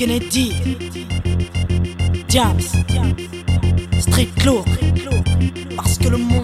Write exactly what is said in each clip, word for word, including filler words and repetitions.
Kennedy, Diams, Street Lourd, parce que le monde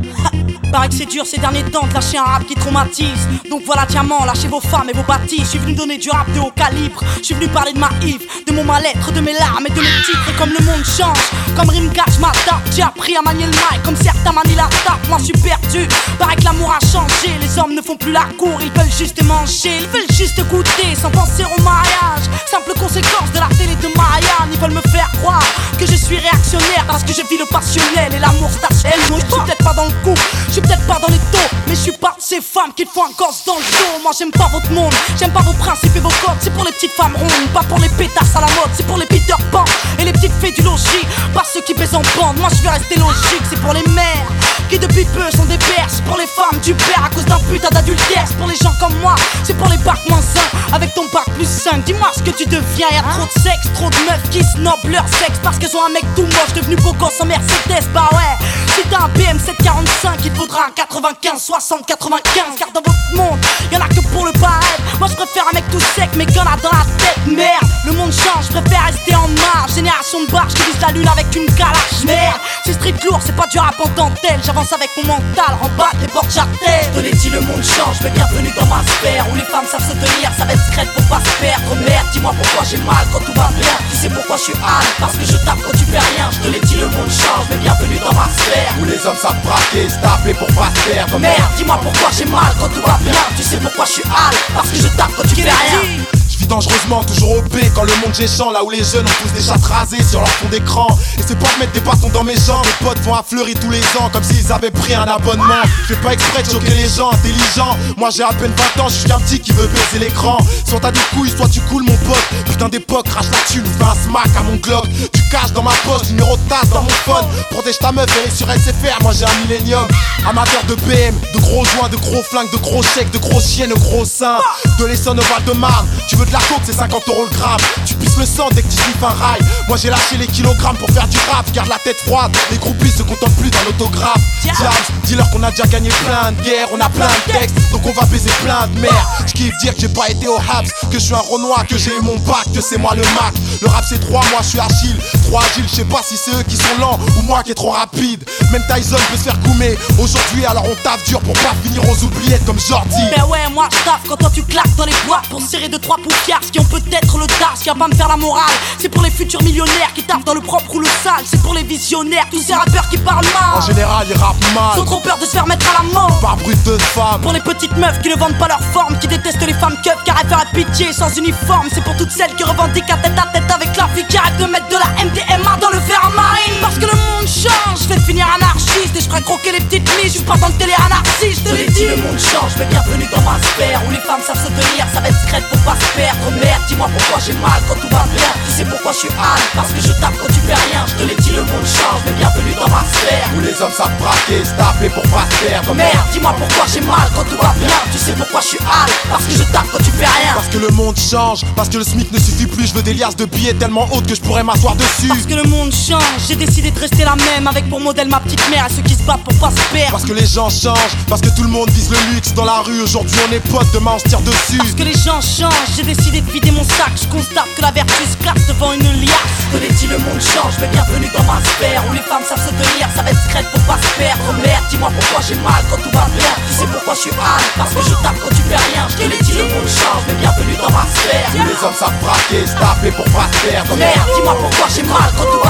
paraît que c'est dur ces derniers temps de lâcher un rap qui traumatise. Donc voilà diamant, lâchez vos femmes et vos bâtisses. Je suis venu donner du rap de haut calibre. Je suis venu parler de ma Yves, de mon mal-être, de mes larmes et de mes titres. Comme le monde change, comme Rimgage m'adapte. J'ai appris à manier le mic comme certains manient la tape. Moi je suis perdu, paraît que l'amour a changé. Les hommes ne font plus la cour, ils veulent juste manger. Ils veulent juste goûter sans penser au mariage. Simple conséquence de la télé de Marianne. Ils veulent me faire croire que je suis réactionnaire parce que je vis le passionnel et l'amour stationnel. Non, je suis peut-être pas dans le coup, je suis peut-être pas dans les taux, mais je suis pas de ces femmes qui font un gosse dans le dos. Moi j'aime pas votre monde, j'aime pas vos principes et vos codes. C'est pour les petites femmes rondes, pas pour les pétasses à la mode. C'est pour les Peter Pan et les petites fées du logis, pas ceux qui baisent en bande. Moi je vais rester logique, c'est pour les mères qui depuis peu sont des pères. C'est pour les femmes du père à cause d'un putain d'adultère. C'est pour les gens comme moi, c'est pour les bacs moins un avec ton bac plus cinq. Dis-moi ce que tu deviens, y'a trop de sexe, trop de meufs qui snobent leur sexe parce qu'elles ont un mec tout moche devenu beau gosse en Mercedes. Bah ouais, si t'as un B M sept quarante-cinq, il te faudra un quatre-vingt-quinze, soixante, quatre-vingt-quinze. Car dans votre monde, y'en a que pour le paraître. Moi je préfère un mec tout sec mais qu'on a dans la tête. Merde, le monde change, je préfère rester en marge. Génération de barge qui vise la lune avec une calache. Merde, c'est Street Lourd, c'est pas du rap en dentelle. J'avance avec mon mental, remballe les portes j'attelle. Je te l'ai dit, le monde change, mais bienvenue dans ma sphère où les femmes savent se tenir, ça va être secrète pour pas se perdre. Merde, dis-moi pourquoi j'ai mal quand tout va bien. Tu sais pourquoi je suis hâle, parce que je tape quand tu fais rien. Je te l'ai dit, le monde change, mais bienvenue dans ma sphère où les hommes savent braquer, se taper pour pas se perdre. Merde, dis-moi pourquoi j'ai mal quand tout va bien. Tu sais pourquoi je suis hâle, parce que je tape quand tu fais rien. Je vis dangereusement, toujours au B quand le monde géchant. Là où les jeunes ont tous des chattes rasées sur leur fond d'écran. Et c'est pas de mettre des bâtons dans mes jambes. Mes potes vont à Fleury tous les ans comme s'ils avaient pris un abonnement. Je fais pas exprès de choquer les gens intelligents. Moi j'ai à peine vingt ans, je suis qu'un petit qui veut baiser l'écran. Soit t'as des couilles, soit tu coules mon pote. Putain d'époque, crache la thune, fais un smack à mon Glock. Tu caches dans ma poche, numéro de tasse dans mon phone. Protège ta meuf, elle est sur S F R, moi j'ai un millénium. Amateur de B M, de gros joints, de gros flingues, de gros chèques, de gros chiens, de gros seins. De l'Essonne au Val-de-Marne, tu veux de la coke, c'est cinquante euros le gramme. Tu pisses le sang dès que tu sniffes un rail. Moi j'ai lâché les kilogrammes pour faire du rap. Garde la tête froide, les groupies se contentent plus d'un autographe. Diams, dis-leur qu'on a déjà gagné plein de guerres. On a plein de textes, donc on va baiser plein de merde. J'kiffe dire que j'ai pas été au Habs, que je suis un Renoir, que j'ai eu mon bac, que c'est moi le Mac. Le rap c'est trois, moi je suis Achille. Trop agile, je sais pas si c'est eux qui sont lents ou moi qui est trop rapide. Même Tyson peut se faire coumer aujourd'hui, alors on taffe dur pour pas finir aux oubliettes comme Jordi. Mais ouais, moi je taffe quand toi tu claques dans les boîtes pour serrer deux trois poufiards qui ont peut-être le tas, qui va pas me faire la morale. C'est pour les futurs millionnaires qui taffent dans le propre ou le sale. C'est pour les visionnaires, tous ces rappeurs qui parlent mal. En général ils rappent mal, ils ont trop peur de se faire mettre à la mort par brut de femme. Pour les petites meufs qui ne vendent pas leur forme, qui détestent les femmes keufs car elles feraient pitié sans uniforme. C'est pour toutes celles qui revendiquent à tête à tête avec la fille qui arrête de mettre de la M D M A dans le fer à marine. Parce que le monde change, je vais finir anarchiste et je ferai croquer les petites miches. Je suis pas dans le télé anarchiste, je te l'ai dit. Le monde change, mais bienvenue dans ma sphère où les femmes savent se tenir, ça va être secrète pour pas se perdre. Merde, dis-moi pourquoi j'ai mal quand tout va bien. Tu sais pourquoi je suis hâle, parce que je tape quand tu fais rien. Je te l'ai dit, le monde change, mais bienvenue dans ma sphère où les hommes savent braquer, se taper pour pas se perdre. Merde, dis-moi pourquoi j'ai mal quand tout va bien. Tu sais pourquoi je suis hâle, parce que je tape quand tu fais rien. Parce que le monde change, parce que le SMIC ne suffit plus. Je veux des liasses de billets tellement hautes que je pourrais m'asseoir dessus. Parce que le monde change, j'ai décidé de rester la même avec pour modèle ma petite mère et ceux qui se battent pour pas se perdre. Parce que les gens changent, parce que tout le monde vise le luxe dans la rue. Aujourd'hui on est potes, demain on se tire dessus. Parce que les gens changent, j'ai décidé de vider mon sac. Je constate que la vertu se classe devant une liasse. Je te l'ai dit, le monde change, mais bienvenue dans ma sphère où les femmes savent se tenir, ça va être secrète pour pas se perdre. Merde, dis-moi pourquoi j'ai mal quand tout va bien. Tu sais pourquoi je suis hâle, parce que je tape quand tu fais rien. Je te l'ai dit, le monde change, mais bienvenue dans ma sphère où les hommes savent braquer, se taper pour pas se perdre. Merde, dis-moi pourquoi j'ai mal quand tout va bien.